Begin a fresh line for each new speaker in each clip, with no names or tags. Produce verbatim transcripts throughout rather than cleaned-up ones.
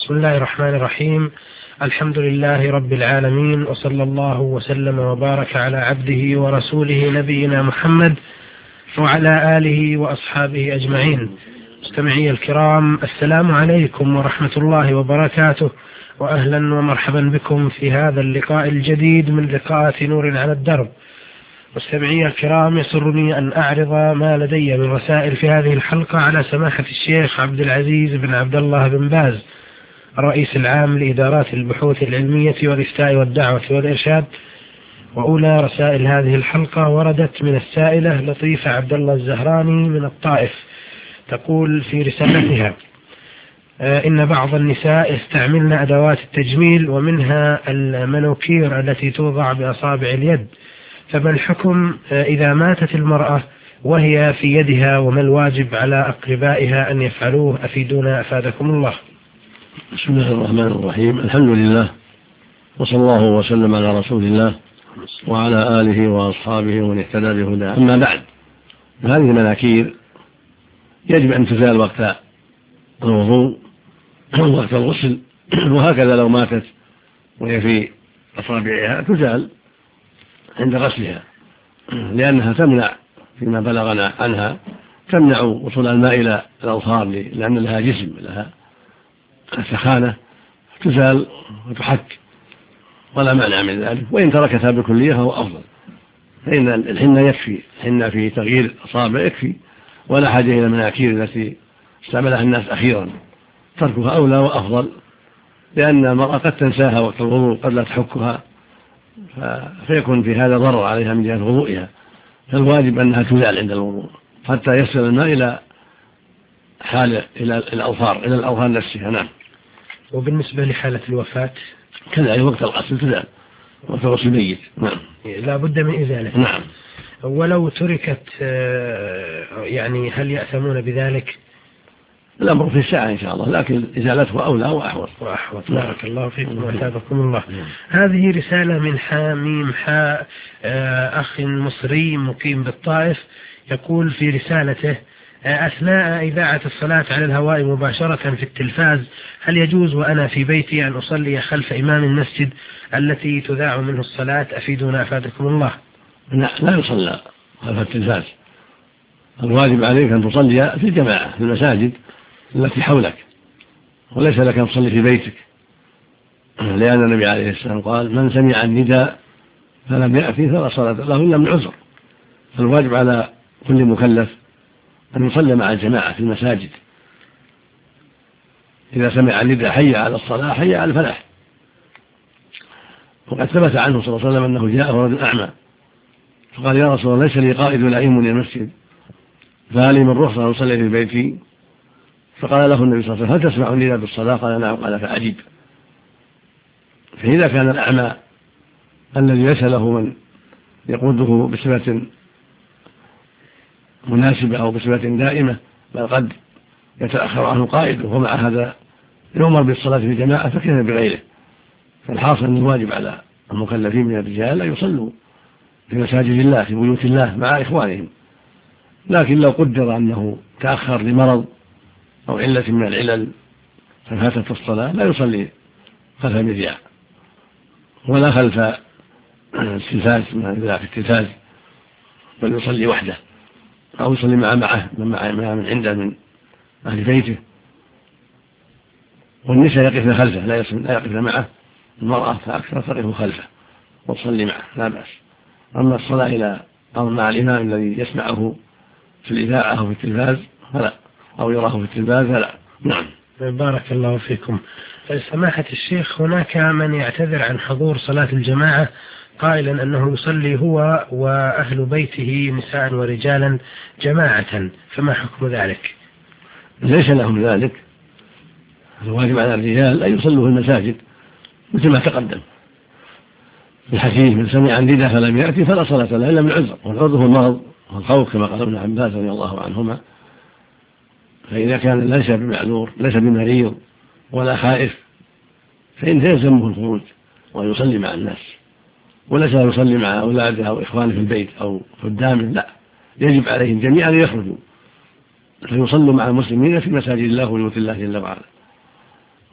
بسم الله الرحمن الرحيم. الحمد لله رب العالمين، وصلى الله وسلم وبارك على عبده ورسوله نبينا محمد وعلى آله وأصحابه أجمعين. مستمعي الكرام، السلام عليكم ورحمة الله وبركاته، وأهلا ومرحبا بكم في هذا اللقاء الجديد من لقاءات نور على الدرب. مستمعي الكرام، يسرني أن أعرض ما لدي من رسائل في هذه الحلقة على سماحة الشيخ عبد العزيز بن عبد الله بن باز، الرئيس العام لإدارات البحوث العلمية والإفتاء والدعوة والإرشاد. وأولى رسائل هذه الحلقة وردت من السائلة لطيفة عبد الله الزهراني من الطائف، تقول في رسالتها: إن بعض النساء يستعملن أدوات التجميل ومنها المنوكير التي توضع بأصابع اليد، فما الحكم إذا ماتت المرأة وهي في يدها، وما الواجب على أقربائها أن يفعلوه؟ أفيدونا أفادكم الله.
بسم الله الرحمن الرحيم. الحمد لله، وصلى الله وسلم على رسول الله وعلى آله وأصحابه ومن اهتدى بهداه. أما بعد، هذه المناكير يجب أن تزال وقت الوضوء وقت الغسل، وهكذا لو ماتت وهي في أصابعها تزال عند غسلها، لأنها تمنع فيما بلغنا عنها تمنع وصول الماء إلى الأظفار، لأن لها جسم، لها سخانة، تزال وتحك ولا مانع من ذلك. وإن تركتها بالكلية فهو أفضل، فإن الحنة يكفي، الحنة في تغيير الأصابع يكفي، ولا حاجة إلى المناكير التي استعملها الناس أخيرا. تركها أولى وأفضل، لأن المرأة قد تنساها وقت الوضوء، قد لا تحكها، فيكون في هذا ضرر عليها من جهة وضوئها. فالواجب أنها تزال عند الوضوء حتى يصل الماء إلى حال إلى الأظفار إلى الأظفار نفسها. نعم.
وبالنسبة لحالة الوفاة
كذلك وقت الغسل تزال، وقت غسل الميت. نعم،
لا بد من إزالة.
نعم.
ولو تركت يعني هل يأثمون بذلك؟
الأمر في الساعة إن شاء الله، لكن إزالته أولى وأحوط.
وأحوط. بارك الله فيكم وأثابكم الله. هذه رسالة من حاميم حاء، أخ مصري مقيم بالطائف، يقول في رسالته: أثناء إذاعة الصلاة على الهواء مباشرة في التلفاز، هل يجوز وأنا في بيتي أن أصلي خلف إمام المسجد التي تذاع منه الصلاة؟ أفيدونا أفادكم الله.
لا, لا يصلى خلف التلفاز، الواجب عليك أن تصلي في الجماعة في المساجد التي حولك، وليس لك أن تصلي في بيتك، لأن النبي عليه السلام قال: من سمع النداء فلم يأتي فلا صلاة له إلا من عذر. فالواجب على كل مكلف أن يصلي مع الجماعة في المساجد، إذا سمع النداء حي على الصلاة حي على الفلاح. وقد ثبت عنه صلى الله عليه وسلم أنه جاءه رجل أعمى فقال: يا رسول الله، ليس لي قائد ولا يؤمني المسجد، فهل من رخصة أن أصلي في بيتي؟ فقال له النبي صلى الله عليه وسلم: هل تسمع النداء بالصلاة؟ قال: نعم. قال: فأجب. فإذا كان الأعمى الذي ليس له من يقوده بصفة مناسبة أو بصفة دائمة، بل قد يتأخر عنه قائده، ومع هذا يؤمر بالصلاة في جماعة، فكيف بغيره؟ فالحاصل أن الواجب على المكلفين من الرجال أن يصلوا في مساجد الله في بيوت الله مع إخوانهم. لكن لو قدر أنه تأخر لمرض أو علة من العلل ففاتت الصلاة، لا يصلي خلف المذياع ولا خلف التلفاز في التلفاز، بل يصلي وحده أو يصلي مع معه من عنده من أهل بيته. والنساء يقفن خلفه، لا يقفن معه. المرأة فأكثر تقف خلفه وتصلي معه، لا بأس. أما الصلاة إلى أو مع الإمام الذي يسمعه في الإذاعة أو في التلفاز فلا، أو يراه في التلفاز فلا. نعم.
بارك الله فيكم. سماحة الشيخ، هناك من يعتذر عن حضور صلاة الجماعة قائلا أنه يصلي هو وأهل بيته نساء ورجالا جماعة، فما حكم ذلك؟
ليس لهم ذلك. الواجب على الرجال أن يصلوا في المساجد مثل ما تقدم في الحديث: من سمع النداء فلم يأتي فلا صلاة له إلا من عذر. والعذر هو المرض والخوف كما قال ابن عباس رضي الله عنهما. فإذا كان ليس بمعذور، ليس بمريض ولا خائف، فإن يلزمه الخروج ويصلي مع الناس، وليس يصلي مع أولاده أو إخوانه في البيت أو خدامه، لا، يجب عليهم جميعا أن يخرجوا فيصلوا مع المسلمين في مساجد الله وبيوت الله جل وعلا.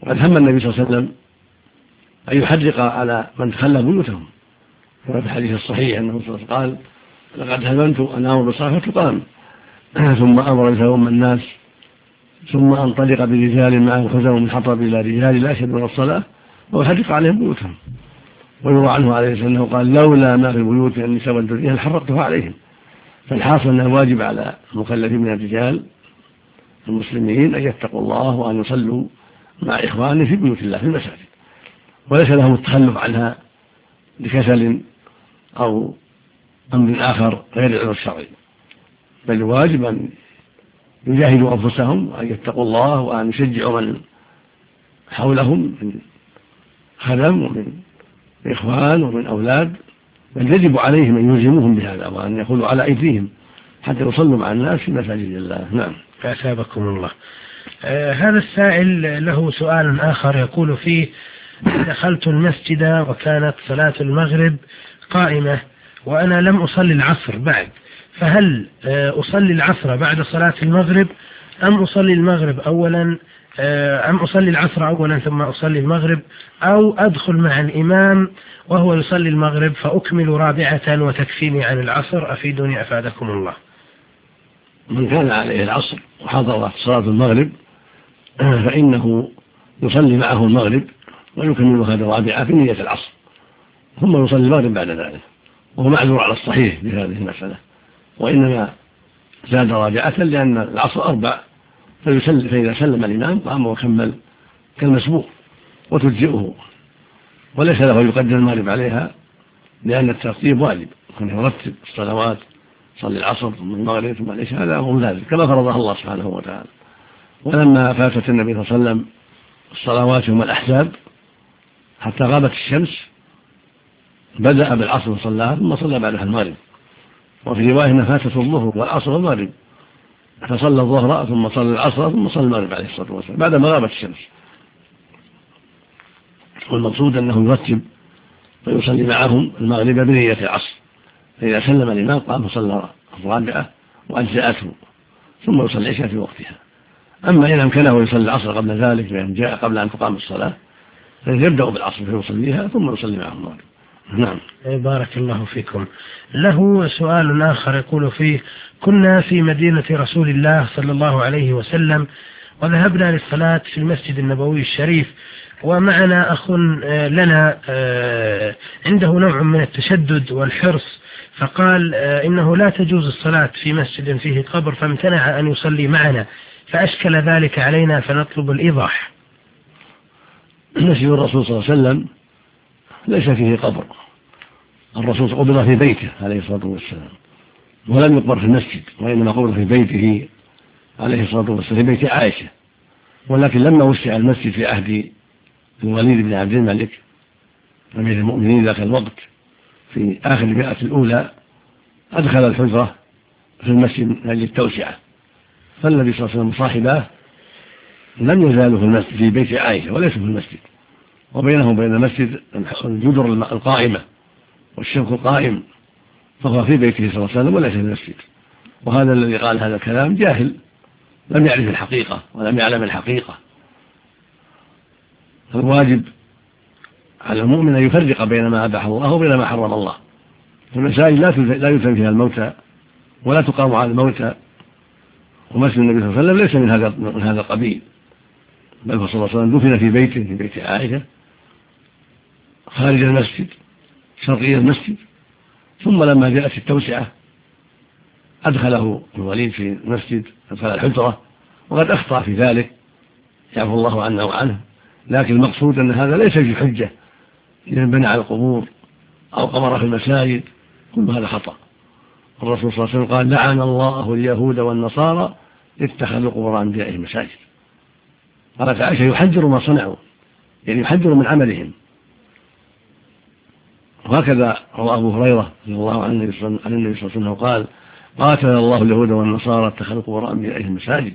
وقد هم النبي صلى الله عليه وسلم أن يحرق على من تخلى بيوتهم، كما في الحديث الصحيح أنه صلى الله عليه وسلم قال لقد هممت أن آمر بالصلاة فتقام ثم أمر بثوم الناس ثم أنطلق برجال معهم خزوا من حطب إلى رجال لا يشهدون الصلاة ويحرق عليهم بيوتهم. ويروى عنه عليه الصلاة والسلام قال لولا ما في البيوت من النساء والذرية لحرقتها عليهم. فالحاصل أن الواجب على المكلفين من الرجال المسلمين أن يتقوا الله وأن يصلوا مع إخوانهم في بيوت الله في المساجد، وليس لهم التخلف عنها لكسل أو أمر آخر غير العذر الشرعي، بل الواجب أن يجاهدوا أنفسهم وأن يتقوا الله وأن يشجعوا من حولهم من خدم ومن إخوان ومن أولاد، بل يجب عليهم أن يلزموهم بهذا وأن يقولوا على أيديهم حتى يصلوا مع الناس في مساجد الله. نعم.
أثابكم الله. آه هذا السائل له سؤال آخر يقول فيه: دخلت المسجد وكانت صلاة المغرب قائمة وأنا لم أصلي العصر بعد، فهل آه أصلي العصر بعد صلاة المغرب أم أصلي المغرب أولا آه أم أصلي العصر أولا ثم أصلي المغرب، أو أدخل مع الإمام وهو يصلي المغرب فأكمل رابعة وتكفيني عن العصر؟ أفيدني أفادكم الله.
من كان عليه العصر وحضر صلاة المغرب فإنه يصلي معه المغرب ويكمل هذا الرابعة في نية العصر ثم يصلي المغرب بعد ذلك، وهو معذور على الصحيح في هذه المسألة، وإنما زاد رابعة لأن العصر أربع، فإذا سلم الإمام قام وكمل كالمسبوق وتجزئه، وليس له يقدم المغرب عليها لأن الترتيب واجب، أن يرتب الصلوات، صلي العصر ثم المغرب ثم العشاء، هذا هو لازم كما فرضه الله سبحانه وتعالى. ولما فاتت النبي صلى الله عليه وسلم الصلوات يوم الأحزاب حتى غابت الشمس بدأ بالعصر وصلاها ثم صلى بعدها المغرب، وفي رواية أنها فاتت الظهر والعصر والمغرب فصلى الظهر ثم صلى العصر ثم صلى المغرب عليه الصلاة والسلام بعدما غابت الشمس. والمقصود أنه يرتب ويصلي معهم المغرب بنية العصر، فإذا سلم الإمام قام فصلى الرابعة وأجزأته ثم يصلي العشاء في وقتها. أما إن أمكنه يصلي العصر قبل ذلك لأن جاء قبل أن تقام الصلاة فيبدأ بالعصر فيصليها ثم يصلي معهم المغرب. نعم.
بارك الله فيكم. له سؤال آخر يقول فيه: كنا في مدينة رسول الله صلى الله عليه وسلم وذهبنا للصلاة في المسجد النبوي الشريف، ومعنا أخ لنا عنده نوع من التشدد والحرص، فقال إنه لا تجوز الصلاة في مسجد فيه قبر فامتنع أن يصلي معنا، فأشكل ذلك علينا فنطلب الإيضاح.
مسجد الرسول صلى الله عليه وسلم ليس فيه قبر، الرسول قبر في بيته عليه الصلاة والسلام ولم يقبر في المسجد، وإنما قبر في بيته عليه الصلاة والسلام في بيت عائشة. ولكن لما وسع المسجد في عهد الوليد بن عبد الملك أمير المؤمنين ذاك الوقت في آخر المئة الأولى أدخل الحجرة في المسجد من أجل التوسعة، فالنبي صلى الله عليه وسلم صاحباه لم يزالوا في المسجد في بيت عائشة وليسوا في المسجد، وبينه وبين المسجد الجدر القائمة والشبك القائم، فهو في بيته صلى الله عليه وسلم وليس في المسجد. وهذا الذي قال هذا الكلام جاهل لم يعرف الحقيقة ولم يعلم الحقيقة. الواجب على المؤمن أن يفرق بين ما أباح الله وبين ما حرم الله. المساجد لا يدفن فيها الموتى ولا تقام على الموتى، ومسجد النبي صلى الله عليه وسلم ليس من هذا من هذا القبيل، بل صلى الله عليه وسلم دفن في بيته في بيت عائشة خارج المسجد شرقي المسجد، ثم لما جاءت التوسعة أدخله الوليد في المسجد، أدخل الحجرة، وقد أخطأ في ذلك يعفو الله عنه وعنه. لكن المقصود أن هذا ليس في حجة لمن بنى على القبور أو قبر في المساجد، كل هذا خطأ. الرسول صلى الله عليه وسلم قال: لعن الله اليهود والنصارى اتخذوا قبور أنبيائهم مساجد. قالت عائشة: يحذر ما صنعوا، يعني يحذر من عملهم. وهكذا رواه أبو هريرة رضي الله عنه عن النبي صلى الله عليه وسلم قال: قاتل الله اليهود والنصارى اتخذوا قبور أنبيائهم مساجد.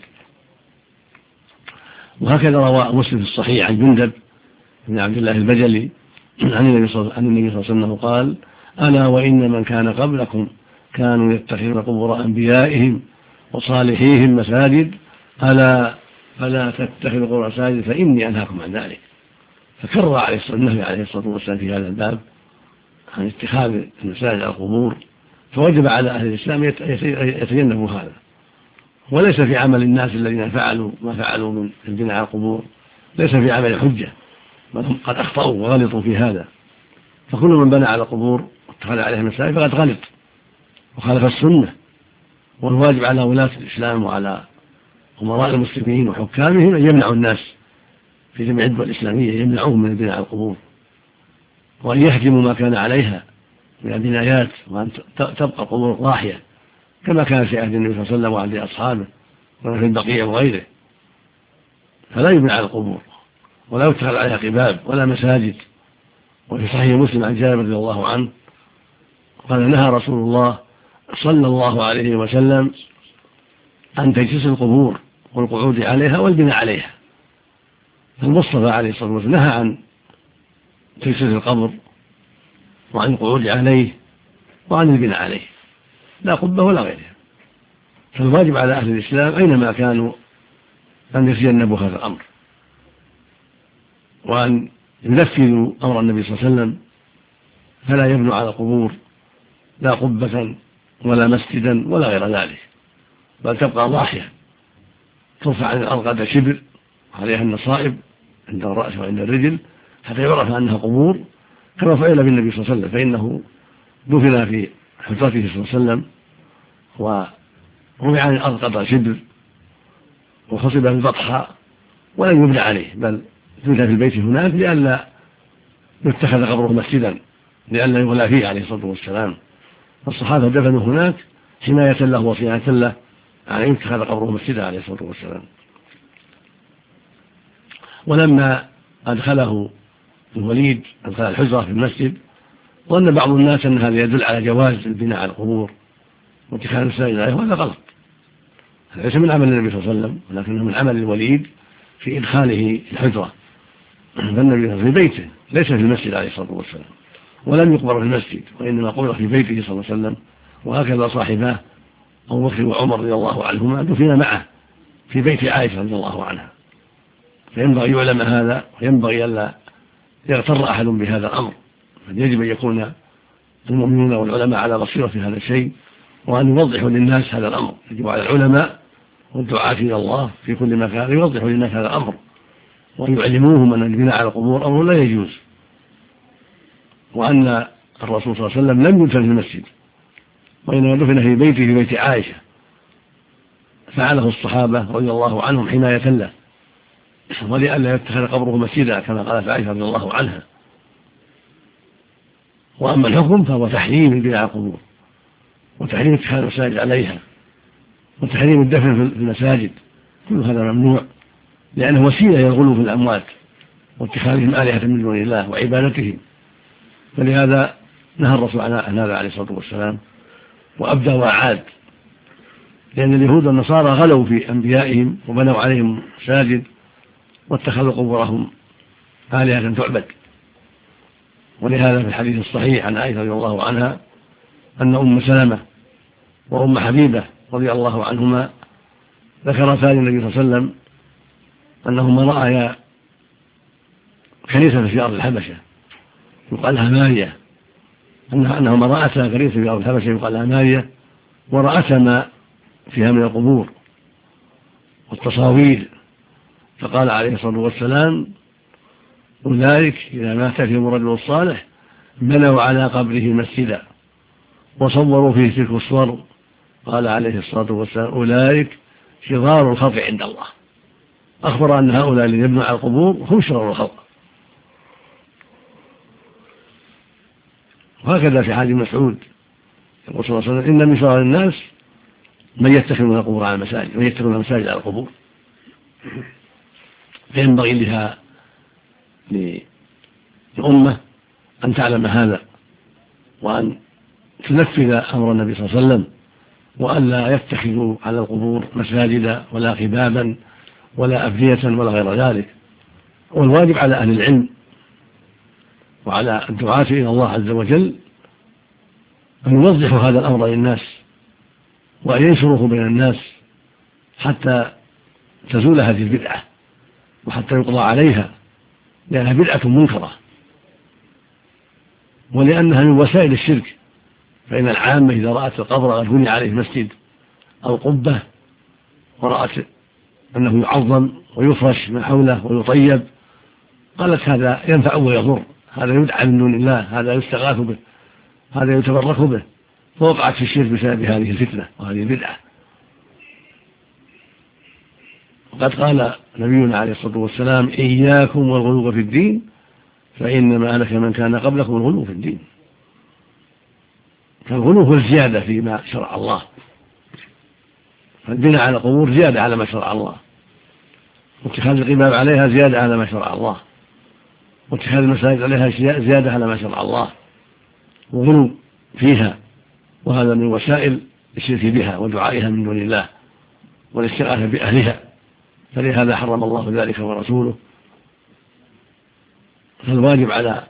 وهكذا روى مسلم في الصحيح عن جندب بن عبد الله البجلي عن النبي صلى الله عليه وسلم قال: ألا وإن من كان قبلكم كانوا يتخذون قبور أنبيائهم وصالحيهم مساجد، ألا فلا تتخذوا قبور مساجد فإني أنهاكم عن ذلك. فكرر عليه الصلاة النبي عليه الصلاة والسلام في هذا الباب عن اتخاذ المساجد على القبور، فوجب على أهل الإسلام يتجنبوا هذا. وليس في عمل الناس الذين فعلوا ما فعلوا من البناء على القبور ليس في عمل حجة، بل هم قد أخطأوا وغلطوا في هذا. فكل من بنى على القبور واتخذ عليها مساجد فقد غلط وخالف السنة. والواجب على ولاة الإسلام وعلى أمراء المسلمين وحكامهم أن يمنعوا الناس في جميع الدول الإسلامية، يمنعوهم من البناء على القبور، وأن يهدموا ما كان عليها من البنايات، وأن تبقى القبور ضاحية كما كان في عهد النبي صلى الله عليه وسلم وعهد أصحابه وفي البقيع وغيره. فلا يبنى على القبور ولا يتخذ عليها قباب ولا مساجد. وفي صحيح مسلم عن جابر رضي الله عنه قال نهى رسول الله صلى الله عليه وسلم عن تجسيس القبور والقعود عليها والبناء عليها. المصطفى عليه الصلاة والسلام نهى عن تجسيس القبر وعن القعود عليه وعن البناء عليه، لا قبة ولا غيرها. فالواجب على أهل الإسلام أينما كانوا أن يتجنبوا هذا الأمر، وأن ينفذوا أمر النبي صلى الله عليه وسلم، فلا يبنوا على القبور لا قبة ولا مسجدا ولا غير ذلك، بل تبقى ضاحية ترفع عن الأرض قدر شبر عليها النصائب عند الرأس وعند الرجل حتى يعرف أنها قبور، كما فعل بالنبي صلى الله عليه وسلم، فإنه دفن في حجرته صلى الله عليه وسلم ورفع عن الأرض قدر شبر وخصب بالبطحاء ولم يبنى عليه، بل دفن في البيت هناك لئلا يتخذ قبره مسجدا، لئلا يغلى فيه عليه الصلاة والسلام. فالصحابة دفنوا هناك حماية له وصيانة له عن أن يتخذ قبره مسجدا عليه الصلاة والسلام. ولما أدخله الوليد أدخل الحجرة في المسجد ظن بعض الناس أن هذا يدل على جواز البناء على القبور واتخاذ المساجد عليه، وهذا غلط. هذا ليس من عمل النبي صلى الله عليه وسلم ولكنه من عمل الوليد في إدخاله الحجرة، فالنبي في بيته ليس في المسجد عليه الصلاة والسلام، ولم يقبر في المسجد وإنما قبر في بيته صلى الله عليه وسلم. وهكذا صاحباه أبو بكر وعمر رضي الله عنهما دفن معه في بيت عائشة رضي الله عنها. فينبغي يعلم هذا، وينبغي ألا يغتر أحد بهذا الأمر، فيجب أن يكون المؤمنون والعلماء على بصيرة في هذا الشيء، وأن يوضحوا للناس هذا الأمر. يجب على العلماء والدعاة إلى الله في كل مكان يوضحوا للناس هذا الأمر، وأن يعلموهم أن البناء على القبور أمر لا يجوز، وأن الرسول صلى الله عليه وسلم لم يدفن في المسجد وإنما دفن في بيته في بيت عائشة، فعله الصحابة رضي الله عنهم حماية له ولئلا يتخذ قبره مسجدا كما قالت عائشة رضي الله عنها. وأما الحكم فهو تحريم البناء على القبور، وتحريم اتخاذ المساجد عليها، وتحريم الدفن في المساجد، كل هذا ممنوع لأنه وسيلة يغلو في الأموات واتخاذهم آلهة من دون الله وعبادتهم. فلهذا نهى الرسول عن هذا عليه الصلاة والسلام وأبدى وأعاد، لأن اليهود والنصارى غلوا في أنبيائهم وبنوا عليهم مساجد واتخذوا قبورهم آلهة تعبد. ولهذا في الحديث الصحيح عن عائشة رضي الله عنها أن أم سلمة وأم حبيبة رضي الله عنهما ذكرتا للنبي صلى الله عليه وسلم أنهما رأيا كنيسة في أرض الحبشة يقال لها ماريا، أنهما رأتا كنيسة في أرض الحبشة يقال لها ماريا، ورأتا ما فيها من القبور والتصاوير، فقال عليه الصلاة والسلام أولئك إذا مات فيهم الرجل الصالح بنوا على قبره مسجدا وصوروا فيه تلك الصور. قال عليه الصلاة والسلام أولئك شرار الخلق عند الله. أخبر أن هؤلاء الذين يبنوا على القبور هم شرار الخلق. وهكذا في حديث مسعود يقول صلى الله عليه وسلم إن من شرار الناس من يتخذون القبور على المساجد من يتخذون المساجد على القبور. فينبغي لها للأمة أن تعلم هذا وأن تنفذ أمر النبي صلى الله عليه وسلم، وأن لا يتخذوا على القبور مساجدا ولا قبابا ولا أبنية ولا غير ذلك. والواجب على أهل العلم وعلى الدعاة إلى الله عز وجل أن يوضحوا هذا الأمر للناس وأن ينشروه بين الناس حتى تزول هذه البدعة وحتى يقضى عليها، لأنها بدعة منكرة ولأنها من وسائل الشرك. فإن العامة إذا رأت القبر قد بني عليه مسجد أو قبة ورأت أنه يعظم ويفرش من حوله ويطيب قالت هذا ينفع ويضر، هذا يدعى من دون الله، هذا يستغاث به، هذا يتبرك به، فوقعت في الشرك بسبب هذه الفتنة وهذه البدعة. وقد قال نبينا عليه الصلاة والسلام: إياكم والغلو في الدين فإنما أهلك من كان قبلكم الغلو في الدين. فالغلو هو الزيادة فيما شرع الله، فالبناء على القبور زيادة على ما شرع الله، واتخاذ القباب عليها زيادة على ما شرع الله، واتخاذ المساجد عليها زيادة على ما شرع الله، وغلو فيها، وهذا من وسائل الشرك بها ودعائها من دون الله والاستغاثة بأهلها، فلهذا حرم الله ذلك ورسوله. فالواجب على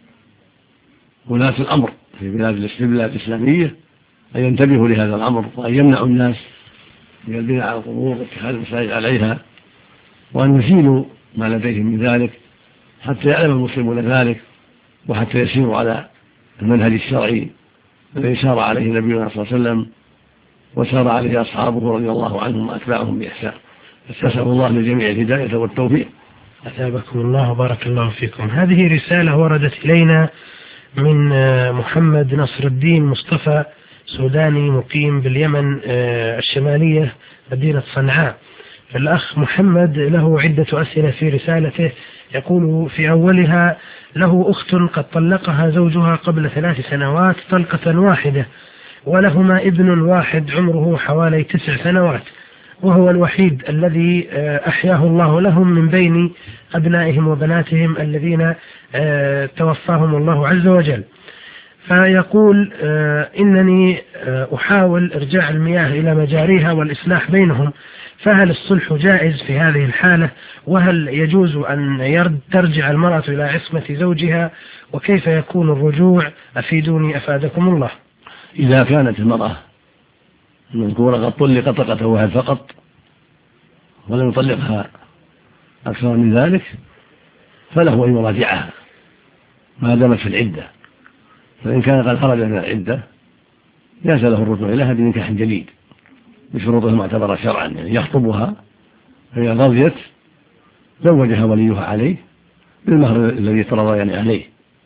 ولاة الأمر في بلاد الإسلامية أن ينتبهوا لهذا الأمر، وأن يمنعوا الناس من البناء على القبور واتخاذ المساجد عليها، وأن يزيلوا ما لديهم من ذلك حتى يعلم المسلمون ذلك، وحتى يسيروا على المنهج الشرعي الذي سار عليه نبينا صلى الله عليه وسلم وسار عليه أصحابه رضي الله عنهم وأتباعهم بإحسان. أسأل الله للجميع الهداية والتوفيق.
أثابكم الله وبارك الله فيكم. هذه رسالة وردت إلينا من محمد نصر الدين مصطفى، سوداني مقيم باليمن الشمالية مدينة صنعاء. الأخ محمد له عدة أسئلة في رسالته، يقول في أولها: له أخت قد طلقها زوجها قبل ثلاث سنوات طلقة واحدة، ولهما ابن واحد عمره حوالي تسع سنوات، وهو الوحيد الذي أحياه الله لهم من بين أبنائهم وبناتهم الذين توفاهم الله عز وجل. فيقول: إنني أحاول إرجاع المياه إلى مجاريها والإصلاح بينهم، فهل الصلح جائز في هذه الحالة؟ وهل يجوز أن ترجع المرأة إلى عصمة زوجها؟ وكيف يكون الرجوع؟ أفيدوني أفادكم الله.
إذا كانت المرأة المذكورة قد طلق طلقة واحد فقط ولم يطلقها أكثر من ذلك فله أن يراجعها ما دامت في العدة، فإن كان قد خرج من العدة جاز له الرجوع إليها بنكاح جديد بشروطه المعتبرة شرعا، يعني يخطبها فإذا رضيت زوجها وليها عليه بالمهر الذي ترضيان عليه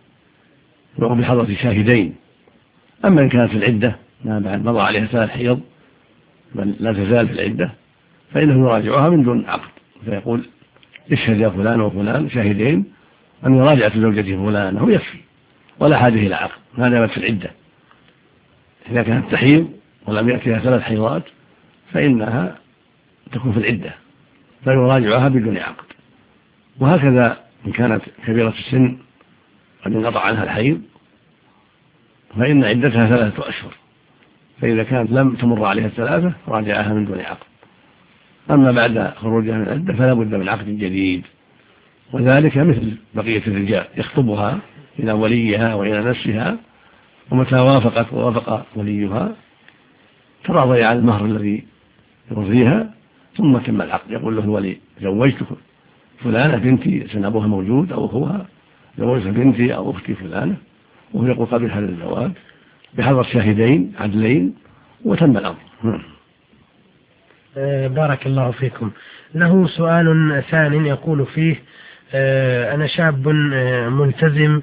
وبحضرة شاهدين. أما إن كانت في العدة ما بعد مضى عليها ثلاث حيض بل لا تزال في العدة فإنه يراجعها من دون عقد، فيقول: اشهد يا فلان وفلان شاهدين أن يراجعت زوجته فلان، هو يكفي ولا حاجة إلى عقد ما دامت في العدة. إذا كانت تحيض ولم يأتيها ثلاث حيضات فإنها تكون في العدة فيراجعها بدون عقد. وهكذا إن كانت كبيرة السن قد انقطع عنها الحيض فإن عدتها ثلاثة أشهر، فإذا كانت لم تمر عليها الثلاثة راجعها من دون عقد. أما بعد خروجها من العدة فلا بد من عقد جديد، وذلك مثل بقية الرجال يخطبها إلى وليها وإلى نفسها، ومتى وافقت ووافق وليها تراضي على المهر الذي يرضيها ثم تم العقد. يقول له الولي: زوجتك فلانة بنتي، سن أبوها موجود أو أخوها، زوجت بنتي أو أختي فلانة، وهو يقول قبل هذا الزواج بحضر شاهدين عدلين وتم الأمر.
بارك الله فيكم. له سؤال ثاني يقول فيه: أنا شاب ملتزم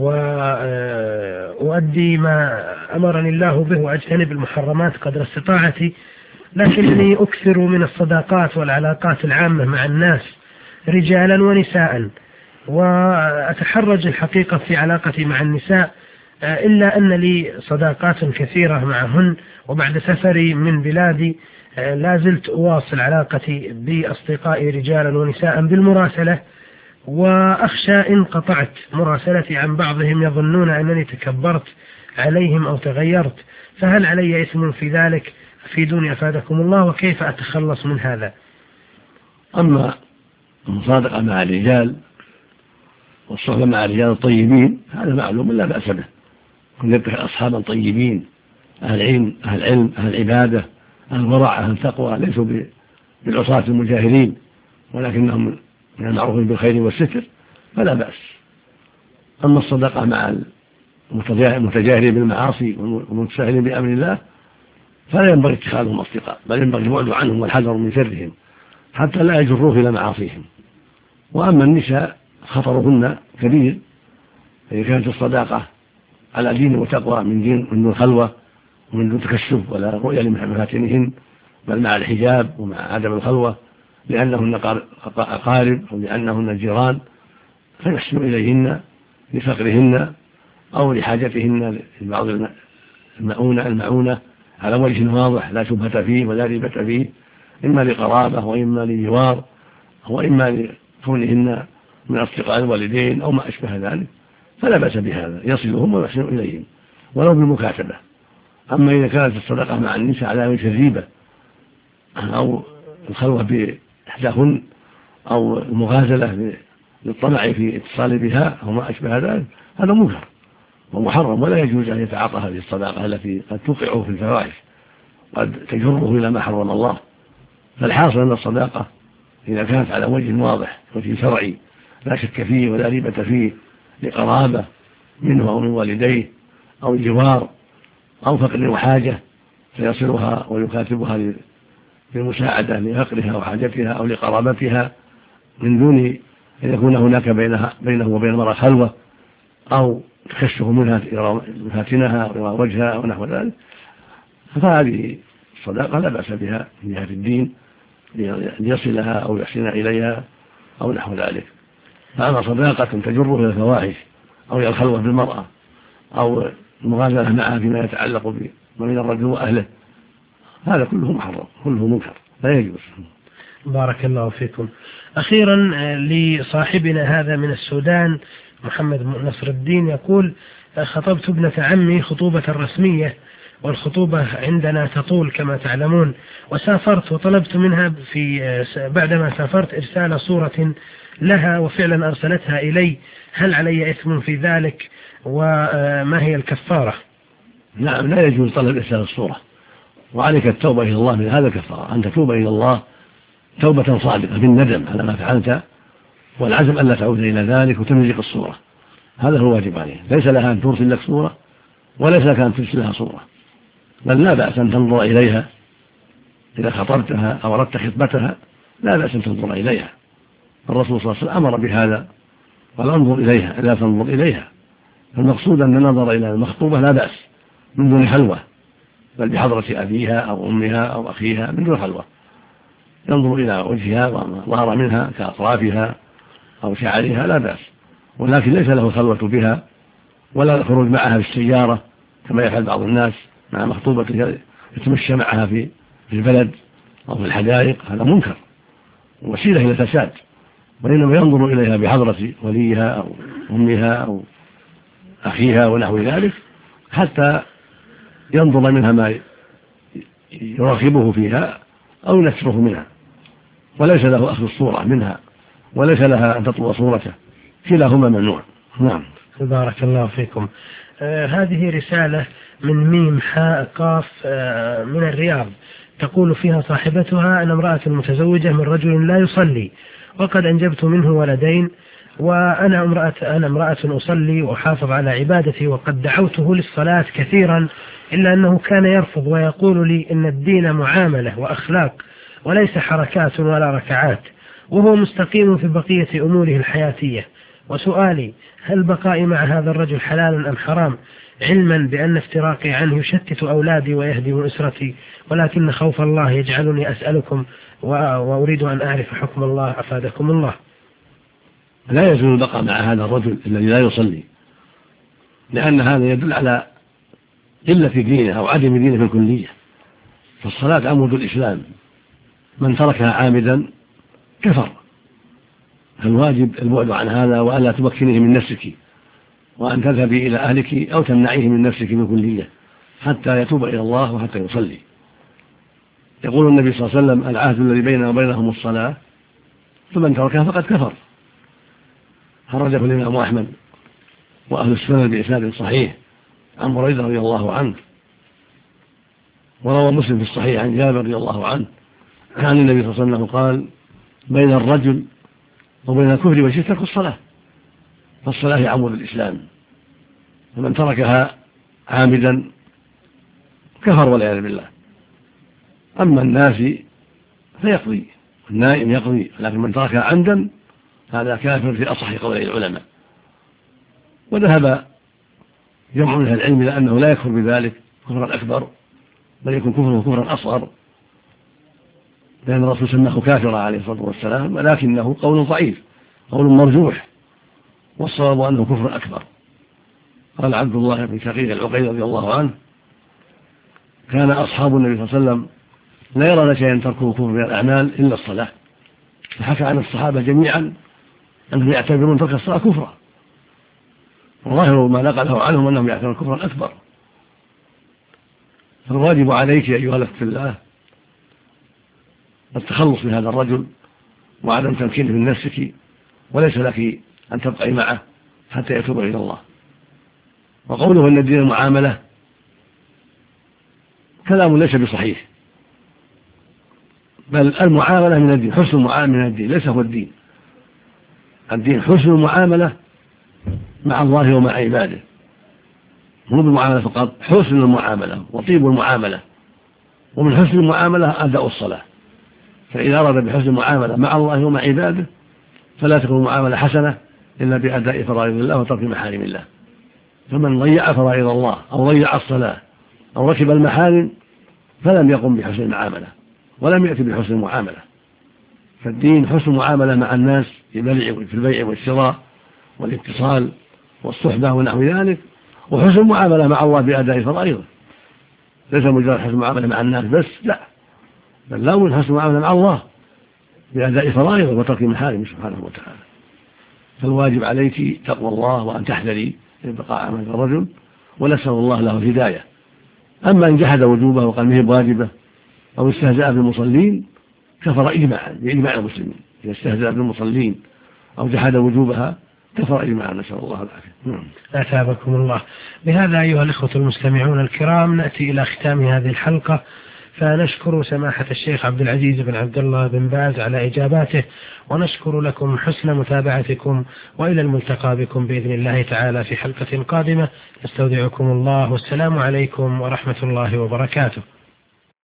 وأؤدي ما أمرني الله به وأجتنب المحرمات قدر استطاعتي، لكنني أكثر من الصداقات والعلاقات العامة مع الناس رجالا ونساء، وأتحرج الحقيقة في علاقتي مع النساء، إلا أن لي صداقات كثيرة معهن، وبعد سفري من بلادي لا زلت أواصل علاقتي بأصدقائي رجالا ونساء بالمراسلة، وأخشى إن قطعت مراسلتي عن بعضهم يظنون أنني تكبرت عليهم أو تغيرت، فهل علي إثم في ذلك؟ أفيدوني أفادكم الله، وكيف أتخلص من هذا؟
أما المصادقة مع الرجال والصحبة مع الرجال الطيبين هذا معلوم لا بأس به، كن يتخذ أصحابا طيبين أهل علم أهل علم أهل عبادة أهل ورع أهل تقوى، ليسوا بالعصاة المجاهرين ولكنهم من المعروفين بالخير والستر فلا بأس. أما الصدقة مع المتجاهرين بالمعاصي والمتساهلين بأمر الله فلا ينبغي اتخاذهم أصدقاء، بل ينبغي البعد عنهم والحذر من شرهم حتى لا يجروه إلى معاصيهم. وأما النساء خطرهن كبير، إذا كانت الصداقة على دين وتقوى من دين من دون خلوة ومن دون تكشف ولا رؤية لمفاتنهن، بل مع الحجاب ومع عدم الخلوة لأنهن أقارب أو لأنهن جيران، فيحسن إليهن لفقرهن أو لحاجتهن لبعض المعونة المعونة على وجه واضح لا شبهة فيه ولا ريبة فيه، إما لقرابة وإما لجوار وإما لكونهن من أصدقاء الوالدين أو ما أشبه ذلك، فلا بأس بهذا، يصلهم ويحسن إليهم ولو بالمكاتبة. أما إذا كانت الصدقة مع النساء على وجه الريبة أو الخلوة بإحداهن أو المغازلة للطمع في اتصال بها أو ما أشبه ذلك، هذا منكر ومحرم، ولا يجوز أن يتعاطى هذه الصداقة التي قد توقعه في الفواحش قد تجره إلى ما حرم الله. فالحاصل أن الصداقة إذا كانت على وجه واضح وجه شرعي لا شك فيه ولا ريبة فيه لقرابة منه أو من والديه أو جوار أو فقر وحاجة فيصلها ويكاتبها للمساعدة لفقرها أو حاجتها أو لقرابتها من دون أن يكون هناك بينها بينه وبين المرأة خلوة أو تكشف منها مفاتنها أو وجهها أو نحو ذلك، فهذه الصداقة لا بأس بها من جهة الدين ليصلها أو يحسن إليها أو نحو ذلك. فأما صداقة تجره إلى الفواحش أو إلى الخلوة بالمرأة أو المغازلة معها فيما يتعلق بما بين الرجل وأهله، هذا كله محرم كله منكر لا يجوز.
بارك الله فيكم. أخيرا لصاحبنا هذا من السودان محمد نصر الدين يقول: خطبت ابنة عمي خطوبة رسمية والخطوبة عندنا تطول كما تعلمون، وسافرت وطلبت منها في بعدما سافرت إرسال صورة لها وفعلا أرسلتها إلي، هل علي إثم في ذلك وما هي الكفارة؟
نعم، لا يجوز طلب إرسال الصورة، وعليك التوبة إلى الله من هذا الكفارة، أن تتوب إلى الله توبة صادقة بالندم على ما فعلت والعزم ألا تعود إلى ذلك وتمزق الصورة، هذا هو واجب عليه. ليس لها أن ترسل لك صورة وليس لك أن ترسل لها صورة، بل لا بأس أن تنظر إليها إذا خطبتها أو أردت خطبتها، لا بأس أن تنظر إليها. الرسول صلى الله عليه وسلم أمر بهذا قال: انظر إليها لا تنظر إليها. المقصود أن النظر إلى المخطوبة لا بأس من دون خلوة، بل بحضرة أبيها أو أمها أو أخيها من دون خلوة، ينظر إلى وجهها وما ظهر منها كأطرافها أو شعرها لا بأس، ولكن ليس له خلوة بها ولا الخروج معها في السيارة كما يفعل بعض الناس مع مخطوبته يتمشى معها في البلد أو في الحدائق، هذا منكر وسيلة إلى الفساد، وإنما ينظر إليها بحضرة وليها أو أمها أو أخيها ونحو ذلك حتى ينظر منها ما يراقبه فيها أو ينفره منها، وليس له أخذ الصورة منها وليس لها أن تطلب صورته، كلاهما ممنوع. نعم.
بارك الله فيكم. آه هذه رسالة من ميم حاء قاف آه من الرياض، تقول فيها صاحبتها: أنا امرأة متزوجة من رجل لا يصلي وقد أنجبت منه ولدين، وأنا امرأة أنا امرأة أصلي وأحافظ على عبادتي، وقد دعوته للصلاة كثيرا إلا أنه كان يرفض ويقول لي إن الدين معاملة وأخلاق وليس حركات ولا ركعات، وهو مستقيم في بقية أموره الحياتية. وسؤالي: هل بقائي مع هذا الرجل حلال أم حرام، علما بأن افتراقي عنه يشتت أولادي ويهدم أسرتي، ولكن خوف الله يجعلني أسألكم وأريد أن أعرف حكم الله أفادكم الله.
لا يجوز البقاء مع هذا الرجل الذي لا يصلي، لأن هذا يدل على قلة دينه أو عدم دينه في الكلية، فالصلاة عمود الإسلام، من تركها عامدا كفر، فالواجب البعد عن هذا وألا تمكنه من نفسك، وأن تذهبي إلى أهلك أو تمنعيه من نفسك بالكلية حتى يتوب إلى الله وحتى يصلي. يقول النبي صلى الله عليه وسلم: العهد الذي بيننا وبينهم الصلاة، فمن تركها فقد كفر. خرجه الإمام أحمد وأهل السنة بإسناد صحيح عن بريدة رضي الله عنه، وروى مسلم في الصحيح عن جابر رضي الله عنه عن النبي صلى الله عليه وسلم قال بين الرجل وبين الكفر والشرك ترك الصلاة، فالصلاة هي عمود الإسلام، فمن تركها عامدا كفر والعياذ بالله. أما الناسي فيقضي، النائم يقضي، لكن من تركها عمدا هذا كافر في أصح قولي العلماء. وذهب جمع من العلم إلى أنه لا يكفر بذلك كفرا أكبر، بل يكون كفره كفرا أصغر، لأن الرسول سماه كافرا عليه الصلاة والسلام، ولكنه قول ضعيف، قول مرجوح، والصواب أنه كفر أكبر. قال عبد الله بن شقيق العقيل رضي الله عنه كان أصحاب النبي صلى الله عليه وسلم لا يرون شيئا تركه كفر من الأعمال إلا الصلاة، فحكى عن الصحابة جميعا أنهم يعتبرون ترك الصلاة كفرا، وظاهر ما نقله عنهم أنهم يعتبرون كفرا أكبر. فالواجب عليك أيها الأخت في الله التخلص من هذا الرجل وعدم تمكينه من نفسك، وليس لك أن تبقي معه حتى يتوب إلى الله. وقوله أن الدين المعاملة كلام ليس بصحيح، بل المعاملة من الدين، حسن المعاملة من الدين، ليس هو الدين. الدين حسن المعاملة مع الله ومع عباده، مو بالمعاملة فقط، حسن المعاملة وطيب المعاملة. ومن حسن المعاملة أداء الصلاة، فإذا أراد بحسن المعاملة مع الله ومع عباده فلا تكون معاملة حسنة إلا بأداء فرائض الله وترك محارم الله. فمن ضيع فرائض الله أو ضيع الصلاة أو ركب المحارم فلم يقم بحسن المعاملة ولم يأتي بحسن المعاملة. فالدين حسن المعاملة مع الناس في البيع والشراء والاتصال والصحبة ونحو ذلك، وحسن المعاملة مع الله بأداء فرائضه، ليس مجرد حسن المعاملة مع الناس بس، لا، بل لا بد حسن المعاملة مع الله بأداء فرائضه وترك محارمه سبحانه وتعالى. فالواجب عليك تقوى الله وأن تحذري بقاء عمل الرجل، ونسأل الله له الهداية. أما إن جحد وجوبه وقال ما هي واجبة أو استهزأ بالمصلين كفر إجماعا بإجماع المسلمين. إذا استهزأ بالمصلين أو جحد وجوبها كفر إجماعا، نسأل الله العافية.
أثابكم الله. بهذا أيها الإخوة المستمعون الكرام نأتي إلى ختام هذه الحلقة، فنشكر سماحة الشيخ عبد العزيز بن عبد الله بن باز على إجاباته، ونشكر لكم حسن متابعتكم، وإلى الملتقى بكم بإذن الله تعالى في حلقة قادمة. نستودعكم الله، والسلام عليكم ورحمة الله وبركاته.